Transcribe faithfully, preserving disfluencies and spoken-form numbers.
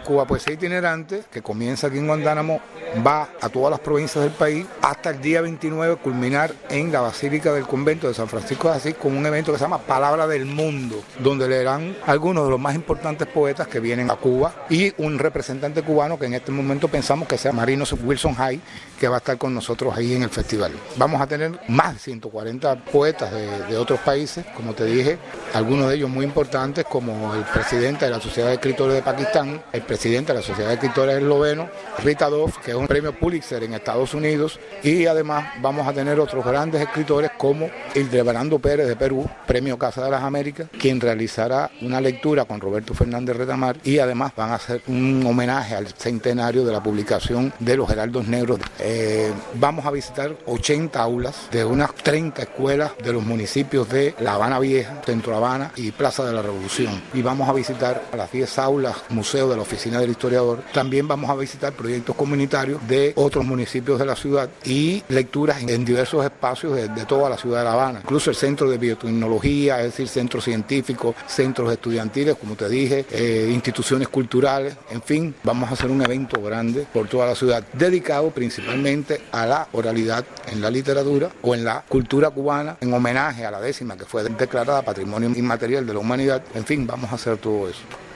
Cuba Poesía Itinerante, que comienza aquí en Guantánamo, va a todas las provincias del país hasta el día veintinueve, culminar en la Basílica del Convento de San Francisco de Asís con un evento que se llama Palabra del Mundo, donde leerán algunos de los más importantes poetas que vienen a Cuba y un representante cubano que en este momento pensamos que sea Marino Wilson Hay, que va a estar con nosotros ahí en el festival. Vamos a tener más de ciento cuarenta poetas de, de otros países, como te dije, algunos de ellos muy importantes como el presidente de la Sociedad de Escritores de Pakistán, el presidente de la Sociedad de Escritores esloveno, Rita Dove, que es un premio Pulitzer en Estados Unidos, y además vamos a tener otros grandes escritores como Hildebrando Pérez de Perú, premio Casa de las Américas, quien realizará una lectura con Roberto Fernández Retamar, y además van a hacer un homenaje al centenario de la publicación de los Heraldos Negros. Eh, vamos a visitar ochenta aulas de unas treinta escuelas de los municipios de La Habana Vieja, Centro Habana y Plaza de la Revolución, y vamos a visitar a las diez aulas, museo de la Oficina del Historiador. También vamos a visitar proyectos comunitarios de otros municipios de la ciudad y lecturas en diversos espacios de, de toda la ciudad de La Habana, incluso el Centro de Biotecnología, es decir, centros científicos, centros estudiantiles, como te dije, eh, instituciones culturales, en fin, vamos a hacer un evento grande por toda la ciudad, dedicado principalmente a la oralidad en la literatura o en la cultura cubana, en homenaje a la décima que fue declarada Patrimonio Inmaterial de la Humanidad. En fin, vamos a hacer todo eso.